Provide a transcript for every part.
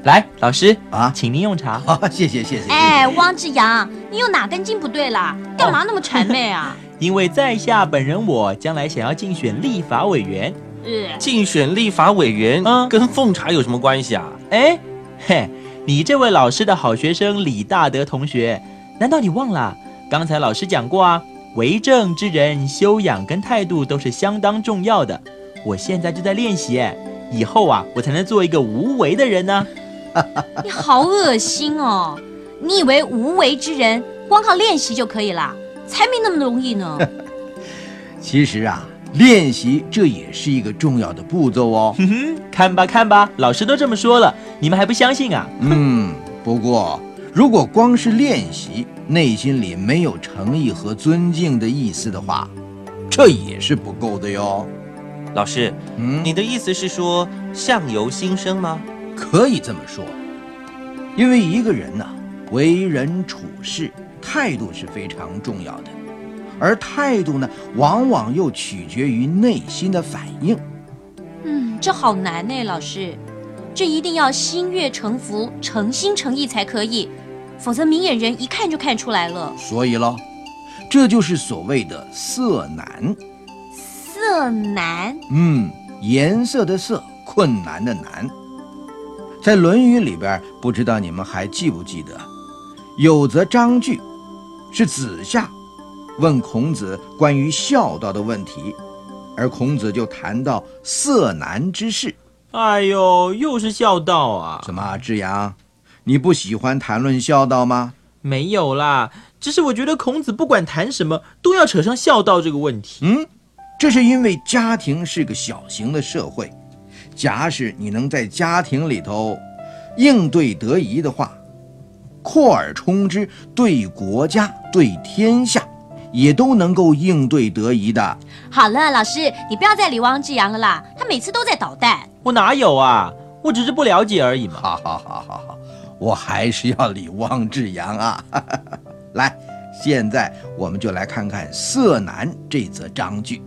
来，老师啊， 请您用茶。 谢谢。 哎，汪志扬，你有哪根筋不对啦？干嘛那么谄媚啊？ 因为在下本人我将来想要竞选立法委员。 竞选立法委员，跟奉茶有什么关系啊？ 哎，嘿，你这位老师的好学生李大德同学，难道你忘了？刚才老师讲过啊，为政之人修养跟态度都是相当重要的。我现在就在练习，以后啊，我才能做一个无为的人呢。 你好恶心哦！你以为无为之人光靠练习就可以啦？才没那么容易呢。 其实啊，练习这也是一个重要的步骤哦。 看吧，老师都这么说了，你们还不相信啊？ 不过如果光是练习，内心里没有诚意和尊敬的意思的话，这也是不够的哟。 老师，你的意思是说相由心生吗？ 可以这么说，因为一个人呢，为人处事态度是非常重要的，而态度呢，往往又取决于内心的反应。 这好难呢，老师，这一定要心悦诚服、诚心诚意才可以，否则明眼人一看就看出来了。 所以咯，这就是所谓的色难。 色难？ 颜色的色，困难的难。在《论语》里边，不知道你们还记不记得，有则章句，是子夏问孔子关于孝道的问题，而孔子就谈到色难之事。 哎呦，又是孝道啊！ 什么，志阳，你不喜欢谈论孝道吗？ 没有啦，只是我觉得孔子不管谈什么都要扯上孝道这个问题。 这是因为家庭是个小型的社会，假使你能在家庭里头应对得宜的话，扩而充之，对国家对天下也都能够应对得宜的。 好了，老师，你不要再理汪志扬了啦，他每次都在捣蛋。 我哪有啊，我只是不了解而已嘛。 好，我还是要理汪志扬啊。来，现在我们就来看看色难这则章句。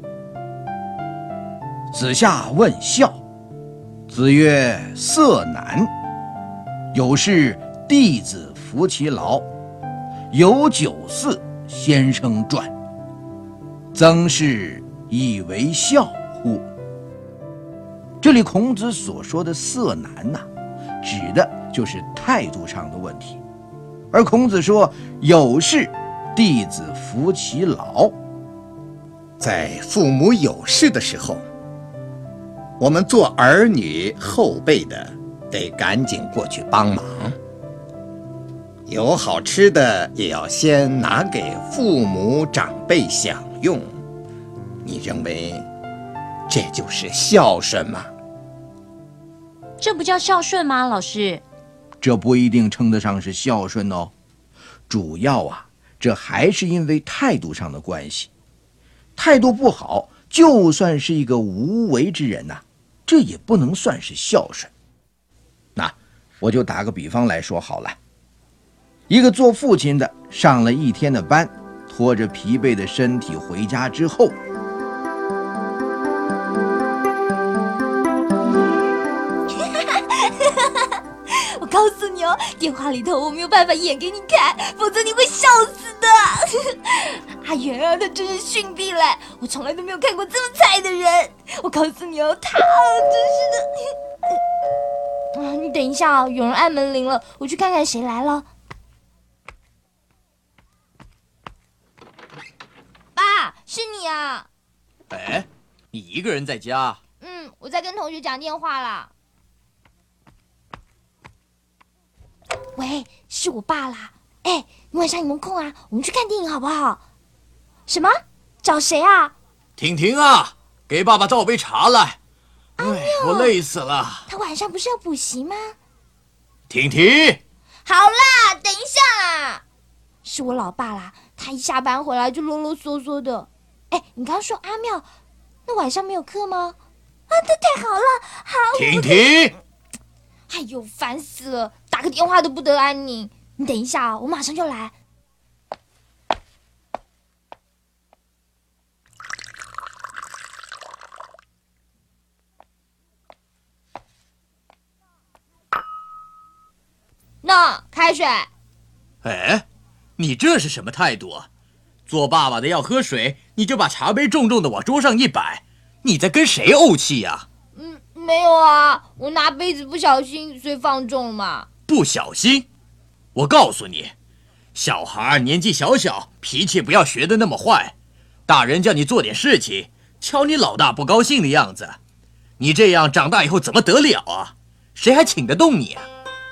子夏问孝，子曰：色难。有事弟子服其劳，有酒肆先生传。曾氏以为孝乎？这里孔子所说的色难指的就是态度上的问题。而孔子说有事弟子服其劳， 在父母有事的时候，我们做儿女后辈的得赶紧过去帮忙，有好吃的也要先拿给父母长辈享用。你认为这就是孝顺吗？ 这不叫孝顺吗，老师？ 这不一定称得上是孝顺哦。主要这还是因为态度上的关系。态度不好，就算是一个无为之人这也不能算是孝顺。那我就打个比方来说好了，一个做父亲的上了一天的班，拖着疲惫的身体回家之后， 我告诉你哦，电话里头我没有办法演给你看，否则你会笑死的。阿元啊，他真是逊毙了，我从来都没有看过这么菜的人。我告诉你哦，他真是的。你等一下有人按门铃了，我去看看谁来了。爸，是你啊？ 哎，你一个人在家？ 我在跟同学讲电话啦。喂，是我爸啦。哎，你晚上有没有空啊？我们去看电影好不好？什么？找谁啊？ 婷婷啊，给爸爸倒杯茶来。我累死了。 他晚上不是要补习吗？ 婷婷， 好啦，等一下啦。是我老爸啦，他一下班回来就啰啰嗦嗦的。哎，你刚刚说阿妙，那晚上没有课吗？那太好了，好。 婷婷， 哎呦，烦死了，打个电话都不得安宁。你等一下我马上就来。 开水。 哎，你这是什么态度啊？做爸爸的要喝水，你就把茶杯重重的往桌上一摆，你在跟谁怄气呀？ 没有啊，我拿杯子不小心，所以放重了嘛。 不小心？我告诉你，小孩年纪小小，脾气不要学得那么坏。大人叫你做点事情，瞧你老大不高兴的样子，你这样长大以后怎么得了啊？谁还请得动你啊？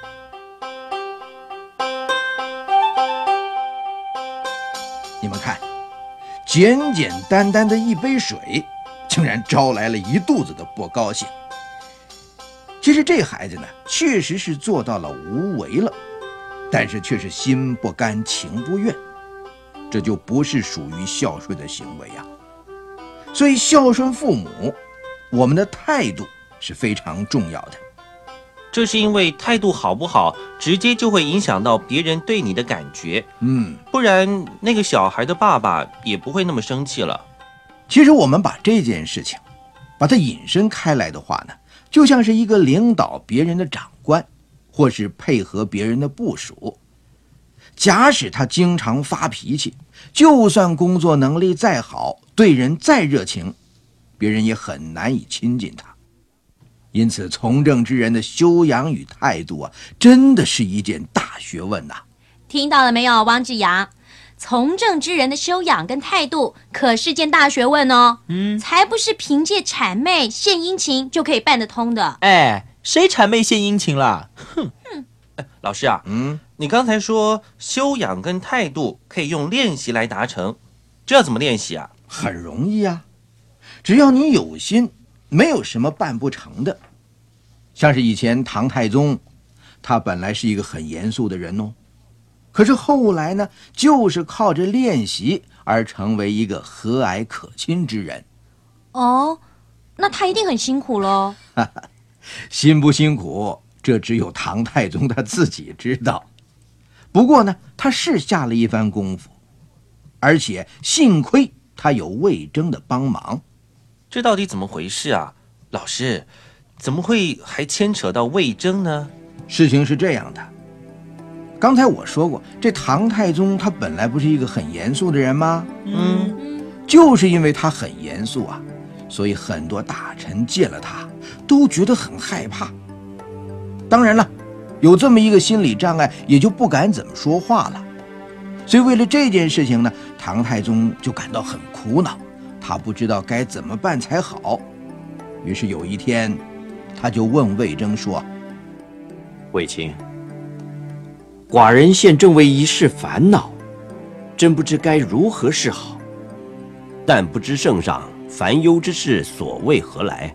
你们看，简简单单的一杯水，竟然招来了一肚子的不高兴。其实这孩子呢，确实是做到了无为了，但是却是心不甘情不愿，这就不是属于孝顺的行为啊。所以孝顺父母，我们的态度是非常重要的。 这是因为态度好不好，直接就会影响到别人对你的感觉。不然那个小孩的爸爸也不会那么生气了。 其实我们把这件事情把它引申开来的话呢，就像是一个领导别人的长官，或是配合别人的部属。假使他经常发脾气，就算工作能力再好，对人再热情，别人也很难以亲近他。因此从政之人的修养与态度啊，真的是一件大学问呐。 听到了没有，汪志扬？从政之人的修养跟态度可是件大学问哦。才不是凭借谄媚献殷勤就可以办得通的。 哎，谁谄媚献殷勤了？哼！ 老师啊，你刚才说修养跟态度可以用练习来达成，这要怎么练习啊？ 很容易啊，只要你有心，没有什么办不成的。像是以前唐太宗，他本来是一个很严肃的人哦，可是后来呢，就是靠着练习而成为一个和蔼可亲之人。 哦，那他一定很辛苦咯。 辛不辛苦，这只有唐太宗他自己知道。不过呢，他是下了一番功夫，而且幸亏他有魏征的帮忙。 这到底怎么回事啊？老师，怎么会还牵扯到魏征呢？ 事情是这样的，刚才我说过，这唐太宗他本来不是一个很严肃的人吗？就是因为他很严肃啊，所以很多大臣见了他都觉得很害怕。当然了，有这么一个心理障碍，也就不敢怎么说话了。所以为了这件事情呢，唐太宗就感到很苦恼，他不知道该怎么办才好。于是有一天，他就问魏征说： 卫青，寡人现正为一事烦恼，真不知该如何是好。 但不知圣上烦忧之事所为何来？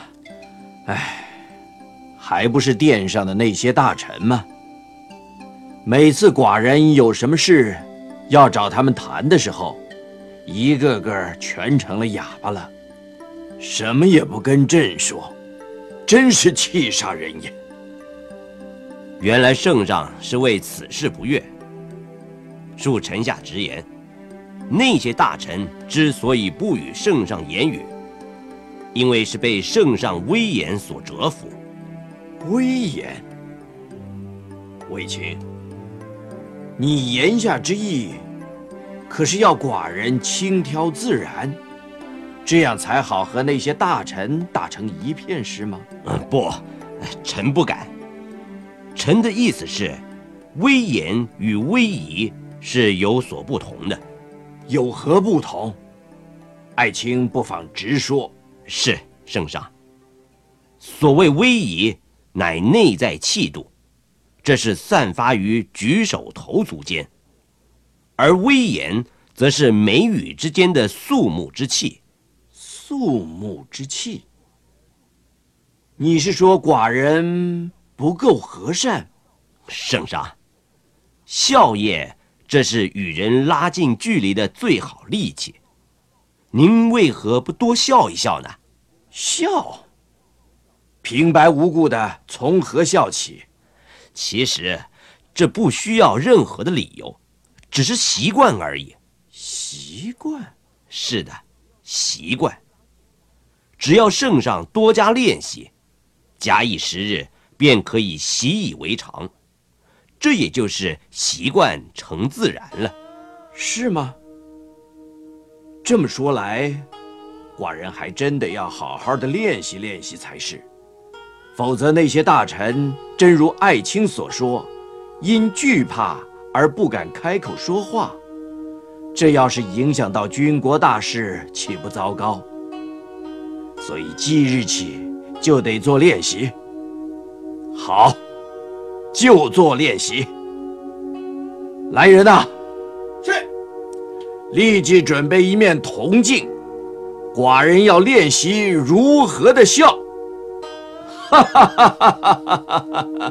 还不是殿上的那些大臣吗？每次寡人有什么事要找他们谈的时候，一个个全成了哑巴了，什么也不跟朕说，真是气煞人也。 原来圣上是为此事不悦。恕臣下直言，那些大臣之所以不与圣上言语，因为是被圣上威严所折服。 威严？卫青，你言下之意，可是要寡人轻佻自然，这样才好和那些大臣打成一片，是吗？ 不，臣不敢。臣的意思是，威严与威仪是有所不同的。 有何不同？爱卿不妨直说。 是，圣上。所谓威仪，乃内在气度，这是散发于举手投足间；而威严，则是眉宇之间的肃穆之气。 肃穆之气？你是说寡人不够和善？ 圣上，孝业，这是与人拉近距离的最好利器。您为何不多笑一笑呢？ 笑？平白无故的从何笑起？ 其实这不需要任何的理由，只是习惯而已。 习惯？ 是的，习惯。只要圣上多加练习，假以时日，便可以习以为常。 这也就是习惯成自然了。 是吗？这么说来，寡人还真得要好好的练习练习才是，否则那些大臣真如爱卿所说，因惧怕而不敢开口说话，这要是影响到军国大事，岂不糟糕？所以即日起就得做练习。好，就做练习。来人呐！ 是。 立即准备一面铜镜，寡人要练习如何的笑。哈哈哈哈哈哈！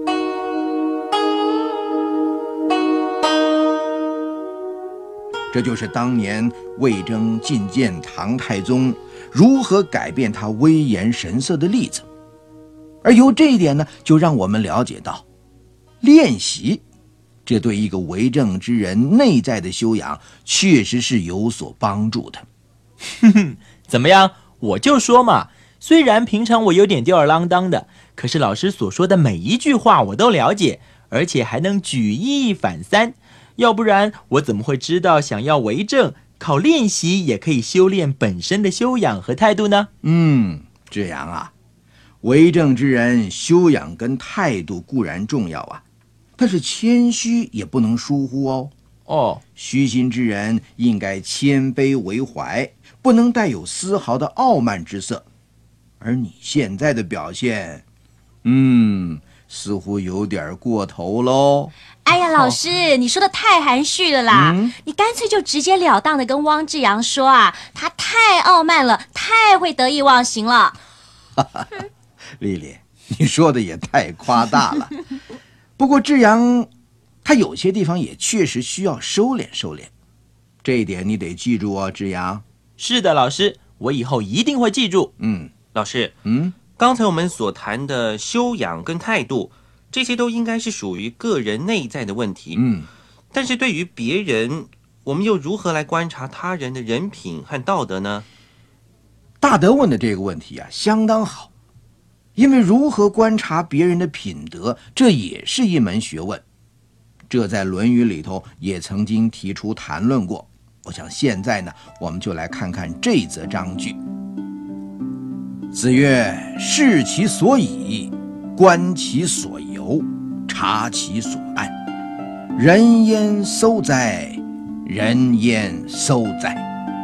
这就是当年魏征觐见唐太宗，如何改变他威严神色的例子。而由这一点呢，就让我们了解到，练习，这对一个为政之人内在的修养，确实是有所帮助的。 哼哼，怎么样？我就说嘛，虽然平常我有点吊儿郎当的，可是老师所说的每一句话我都了解，而且还能举一反三。要不然我怎么会知道想要为政，靠练习也可以修炼本身的修养和态度呢？ 这样啊，为政之人修养跟态度固然重要啊，但是谦虚也不能疏忽哦。虚心之人应该谦卑为怀，不能带有丝毫的傲慢之色。而你现在的表现，似乎有点过头喽。 哎呀，老师，你说的太含蓄了啦！你干脆就直截了当的跟汪志扬说啊，他太傲慢了，太会得意忘形了。 丽丽，你说的也太夸大了。不过志扬，他有些地方也确实需要收敛收敛，这一点你得记住哦，志扬。 是的，老师，我以后一定会记住。 老师，刚才我们所谈的修养跟态度，这些都应该是属于个人内在的问题。但是对于别人，我们又如何来观察他人的人品和道德呢？ 大德问的这个问题啊，相当好。因为如何观察别人的品德，这也是一门学问。这在《论语》里头也曾经提出谈论过。我想现在呢，我们就来看看这则章句。子曰：视其所以，观其所由，察其所爱。人焉廋哉？人焉廋哉？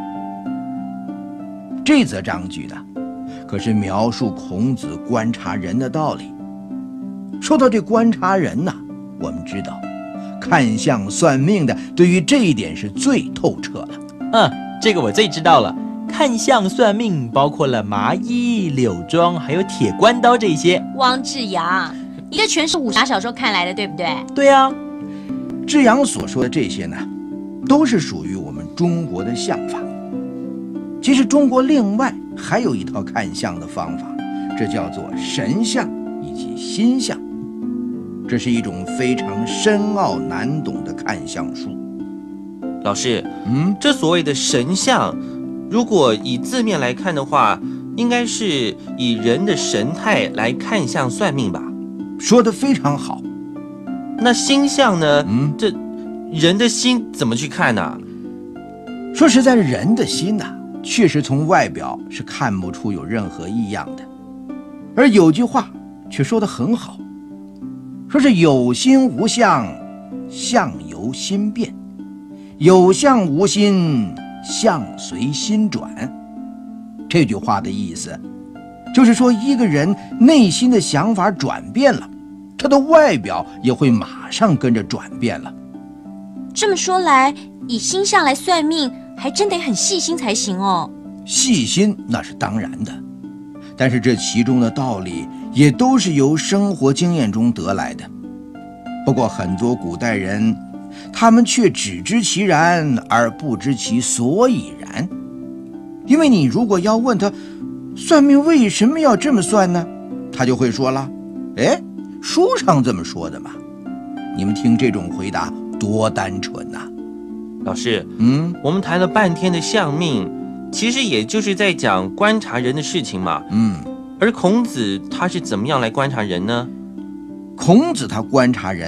这则章句呢，可是描述孔子观察人的道理。说到这观察人呢，我们知道看相算命的对于这一点是最透彻了。 这个我最知道了。看相算命包括了麻衣、柳庄还有铁关刀这些。 汪志扬，你这全是武侠小说看来的，对不对？ 对啊。 志扬所说的这些呢，都是属于我们中国的相法。其实中国另外还有一套看相的方法，这叫做神相以及心相。这是一种非常深奥难懂的看相术。 老师，这所谓的神相，如果以字面来看的话，应该是以人的神态来看相算命吧？ 说得非常好。 那心相呢？这人的心怎么去看呢？ 说实在，人的心呢，确实从外表是看不出有任何异样的。而有句话却说得很好，说是有心无相，相由心变；有相无心，相随心转。这句话的意思就是说，一个人内心的想法转变了，他的外表也会马上跟着转变了。 这么说来，以星象来算命还真得很细心才行哦。 细心那是当然的，但是这其中的道理也都是由生活经验中得来的。不过很多古代人，他们却只知其然而不知其所以然。因为你如果要问他算命为什么要这么算呢，他就会说了，书上这么说的嘛。你们听这种回答多单纯呐！ 老师，我们谈了半天的相命，其实也就是在讲观察人的事情嘛。而孔子他是怎么样来观察人呢？ 孔子他观察人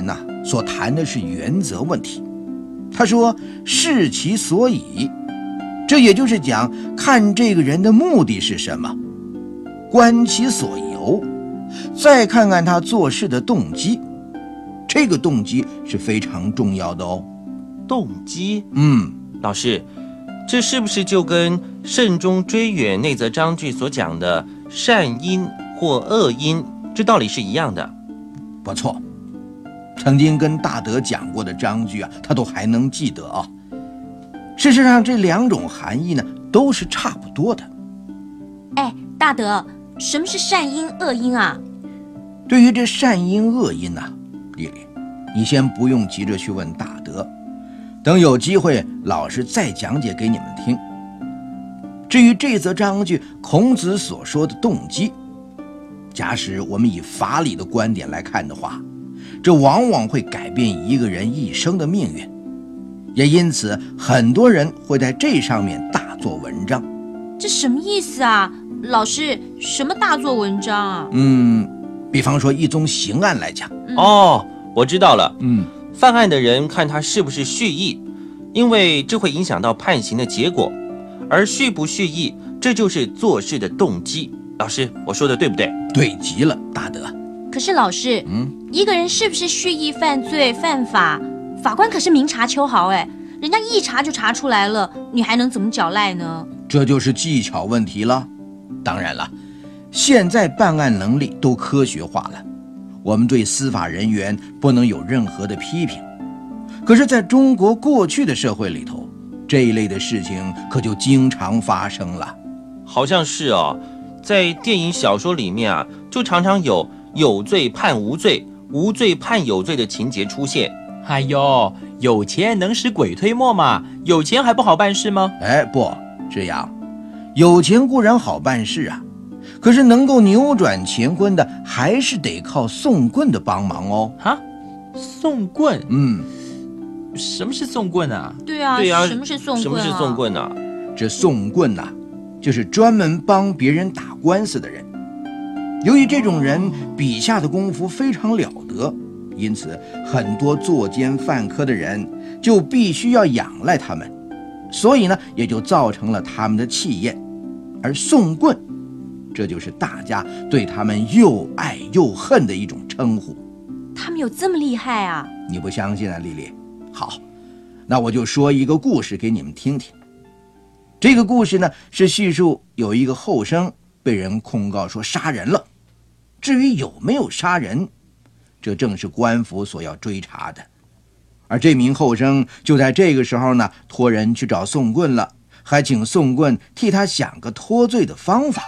所谈的是原则问题。他说视其所以，这也就是讲看这个人的目的是什么，观其所由，再看看他做事的动机。这个动机是非常重要的哦。 动机？ 老师，这是不是就跟慎终追远那则章句所讲的善因或恶因这道理是一样的？ 不错，曾经跟大德讲过的章句啊，他都还能记得啊。事实上，这两种含义呢，都是差不多的。 哎，大德，什么是善因恶因啊？ 对于这善因恶因呢，丽丽，你先不用急着去问大德，等有机会老师再讲解给你们听。至于这则章句孔子所说的动机，假使我们以法理的观点来看的话，这往往会改变一个人一生的命运，也因此很多人会在这上面大做文章。 这什么意思啊？老师，什么大做文章啊？ 比方说一宗刑案来讲。 哦，我知道了。犯案的人看他是不是蓄意，因为这会影响到判刑的结果，而蓄不蓄意，这就是做事的动机。老师，我说的对不对？ 对极了，大德。 可是老师，一个人是不是蓄意犯罪犯法，法官可是明察秋毫，人家一查就查出来了，你还能怎么狡赖呢？ 这就是技巧问题了。当然了，现在办案能力都科学化了，我们对司法人员不能有任何的批评。可是在中国过去的社会里头，这一类的事情可就经常发生了。 好像是哦，在电影小说里面啊，就常常有罪判无罪，无罪判有罪的情节出现。 哎呦，有钱能使鬼推磨嘛，有钱还不好办事吗？ 不这样，有钱固然好办事啊，可是能够扭转乾坤的还是得靠送棍的帮忙哦。 送棍？什么是送棍啊？ 对啊，什么是送棍啊？ 什么是送棍啊？ 这送棍啊，就是专门帮别人打官司的人。由于这种人笔下的功夫非常了得，因此很多作奸犯科的人就必须要仰赖他们，所以呢，也就造成了他们的气焰。而送棍，这就是大家对他们又爱又恨的一种称呼。 他们有这么厉害啊？ 你不相信啊，丽丽？好，那我就说一个故事给你们听听。这个故事呢，是叙述有一个后生被人控告说杀人了。至于有没有杀人，这正是官府所要追查的。而这名后生就在这个时候呢，托人去找宋棍了，还请宋棍替他想个脱罪的方法。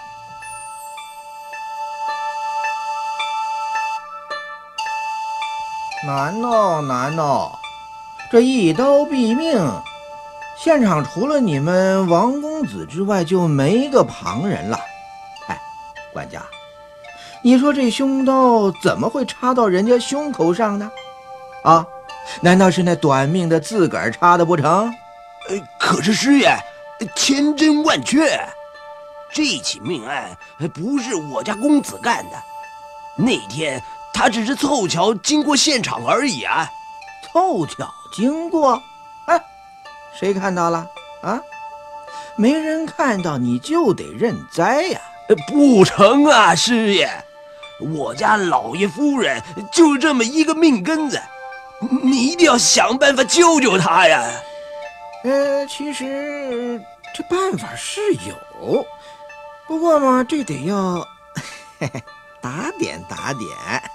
难哦，难哦，这一刀毙命，现场除了你们王公子之外，就没个旁人了。管家，你说这凶刀怎么会插到人家胸口上呢？难道是那短命的自个儿插的不成？ 可是师爷，千真万确，这起命案不是我家公子干的，那天他只是凑巧经过现场而已啊。 凑巧经过？谁看到了啊？没人看到你就得认栽呀。 不成啊，师爷，我家老爷夫人就这么一个命根子，你一定要想办法救救她呀。 其实这办法是有，不过嘛，这得要打点打点。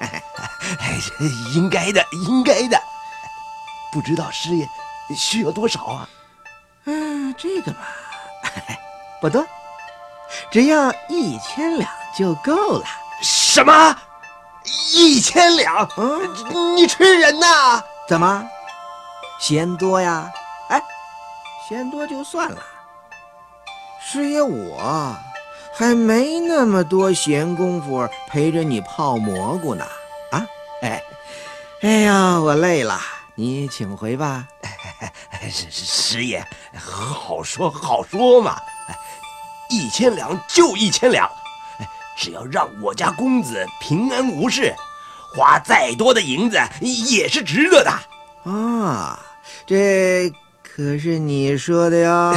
应该的，应该的。不知道师爷需要多少啊？ 这个嘛，不多，只要1000两就够了。 什么？1000两？你吃人呐？ 怎么嫌多呀？嫌多就算了，师爷我还没那么多闲工夫陪着你泡蘑菇呢。哎呀，我累了，你请回吧。 师爷，好说好说嘛，1000两就1000两，只要让我家公子平安无事， 花再多的银子也是值得的。 啊，这可是你说的呀？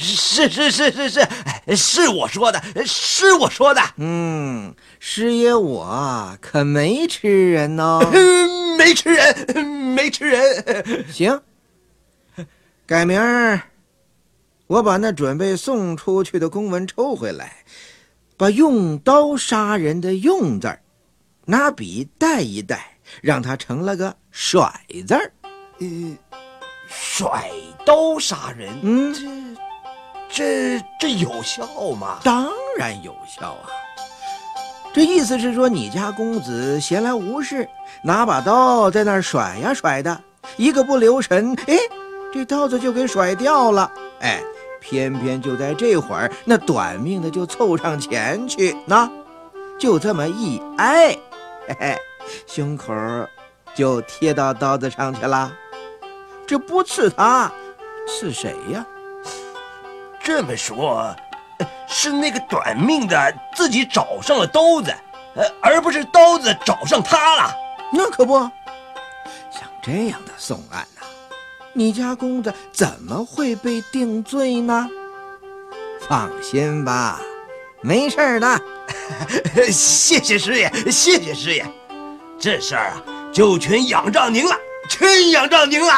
是我说的，是我说的。 师爷我可没吃人呢。 没吃人，没吃人。 行，改明儿我把那准备送出去的公文抽回来，把用刀杀人的用字儿拿笔带一带，让它成了个甩字儿。 甩刀杀人，这有效吗？ 当然有效啊！这意思是说，你家公子闲来无事，拿把刀在那儿甩呀甩的，一个不留神，这刀子就给甩掉了。偏偏就在这会儿，那短命的就凑上前去，就这么一挨，胸口就贴到刀子上去了。这不刺他，刺谁呀？ 这么说，是那个短命的自己找上了刀子，而不是刀子找上他了。 那可不，像这样的送案你家公子怎么会被定罪呢？放心吧，没事的。 谢谢师爷，谢谢师爷，这事儿就全仰仗您了，全仰仗您了。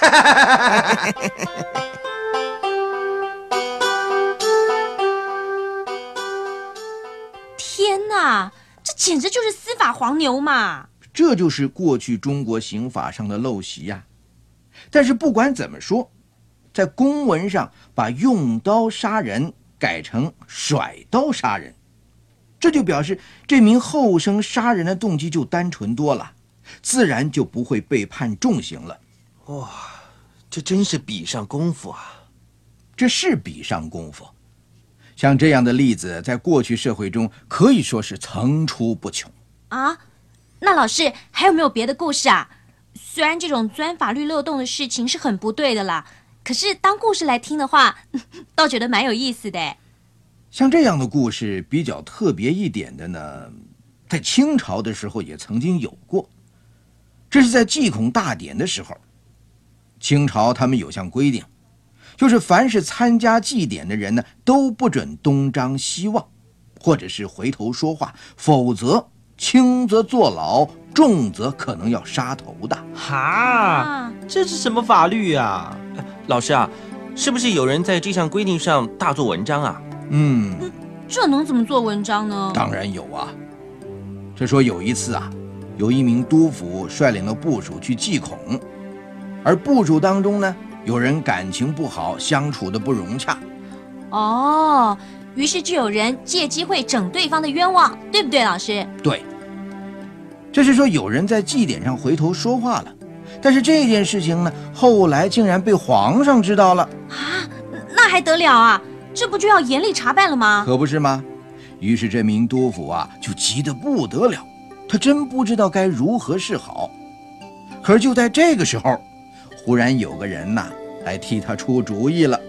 天哪，这简直就是司法黄牛嘛！ 这就是过去中国刑法上的陋习呀。但是不管怎么说，在公文上把用刀杀人改成甩刀杀人，这就表示这名后生杀人的动机就单纯多了，自然就不会被判重刑了。 哇，这真是笔上功夫啊！ 这是笔上功夫。像这样的例子在过去社会中可以说是层出不穷啊。那老师还有没有别的故事啊？虽然这种钻法律漏洞的事情是很不对的啦，可是当故事来听的话，倒觉得蛮有意思的。 像这样的故事比较特别一点的呢，在清朝的时候也曾经有过。这是在祭孔大典的时候，清朝他们有项规定，就是凡是参加祭典的人呢，都不准东张西望，或者是回头说话，否则轻则坐牢，重则可能要杀头的。 哈，这是什么法律啊？ 老师啊，是不是有人在这项规定上大做文章啊？ 这能怎么做文章呢？ 当然有啊。这说有一次啊，有一名督府率领了部属去祭孔，而部属当中呢，有人感情不好，相处的不融洽。 哦，于是就有人借机会整对方的冤枉，对不对，老师？ 对。这是说有人在祭典上回头说话了，但是这件事情呢，后来竟然被皇上知道了啊！那还得了啊？这不就要严厉查办了吗？ 可不是吗？于是这名督府啊，就急得不得了，他真不知道该如何是好。可是就在这个时候，忽然有个人呐，来替他出主意了。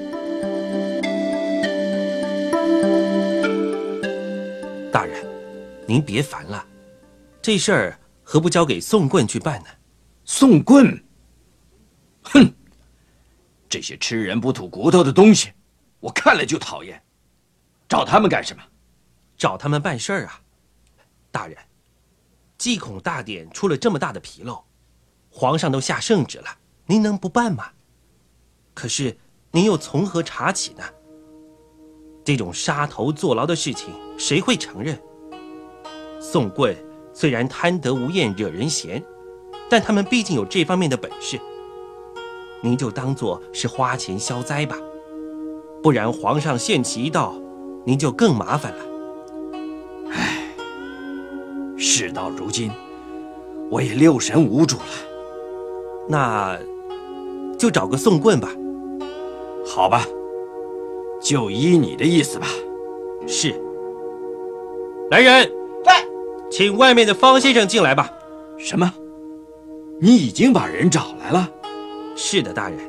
大人，您别烦了，这事儿何不交给宋棍去办呢？ 宋棍？哼，这些吃人不吐骨头的东西，我看了就讨厌。找他们干什么？ 找他们办事儿啊。大人，祭孔大典出了这么大的纰漏，皇上都下圣旨了，您能不办吗？可是您又从何查起呢？这种杀头坐牢的事情，谁会承认？宋棍虽然贪得无厌，惹人嫌，但他们毕竟有这方面的本事。您就当作是花钱消灾吧，不然皇上限期一到，您就更麻烦了。 唉，事到如今，我也六神无主了。 那就找个宋棍吧。 好吧，就依你的意思吧。 是。来人， 在， 请外面的方先生进来吧。 什么？你已经把人找来了？ 是的，大人。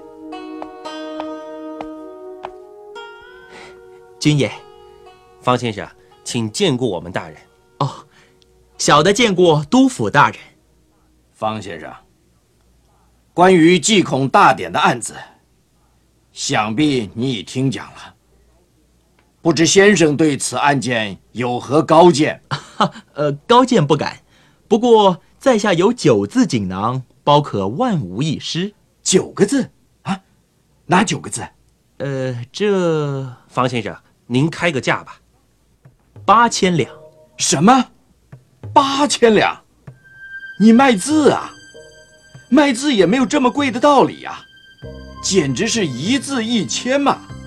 君爷， 方先生，请见过我们大人。 哦， 小的见过督府大人。 方先生，关于祭孔大典的案子，想必你已听讲了。不知先生对此案件有何高见？ 高见不敢。不过在下有9字锦囊，包可万无一失。 9个字啊？哪9个字？ 这方先生，您开个价吧。 8000两。 什么？8000两？你卖字啊？卖字也没有这么贵的道理呀，简直是一字1000嘛！